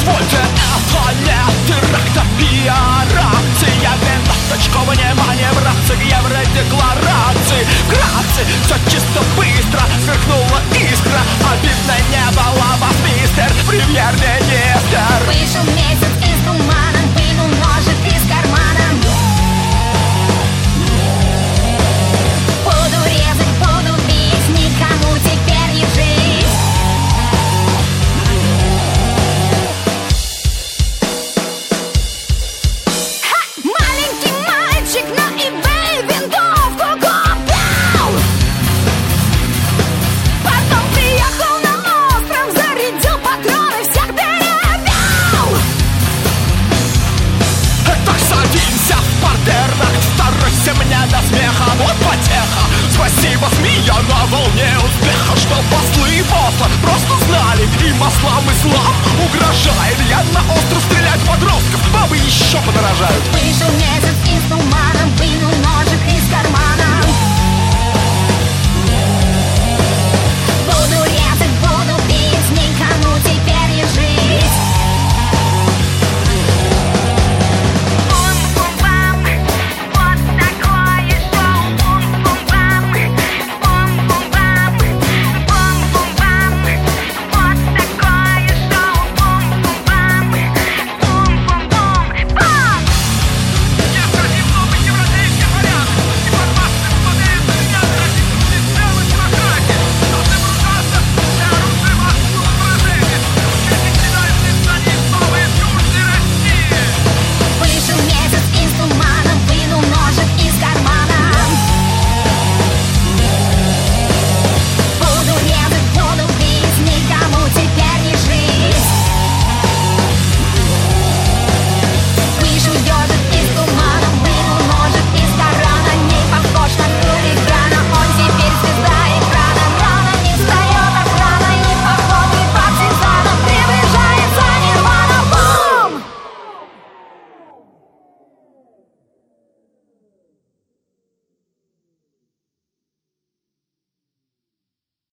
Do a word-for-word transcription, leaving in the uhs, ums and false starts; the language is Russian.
Позвольте, это не теракт, а пиар-акция. Минуточку внимания, братцы, к евродекларации. Вкратце, все чисто быстро, сверкнула искра. Обидно не было вас, мистер премьер-министр. Вышел месяц из тумана, вынул ножик из кармана. Буду резать, буду бить, никому теперь не жить. Ха! Маленький мальчик на eBay винтовку купил. Потом приехал на остров, зарядил патроны, всех перебил. Так садимся в партернах, старайся мне до смеха. Вот потеха, спасибо, змея на волне успеха. Что послы и посла просто знали, и маслам ислам угрожает. Я на остров стрелять подростков, бабы еще подорожают. Вышел месяц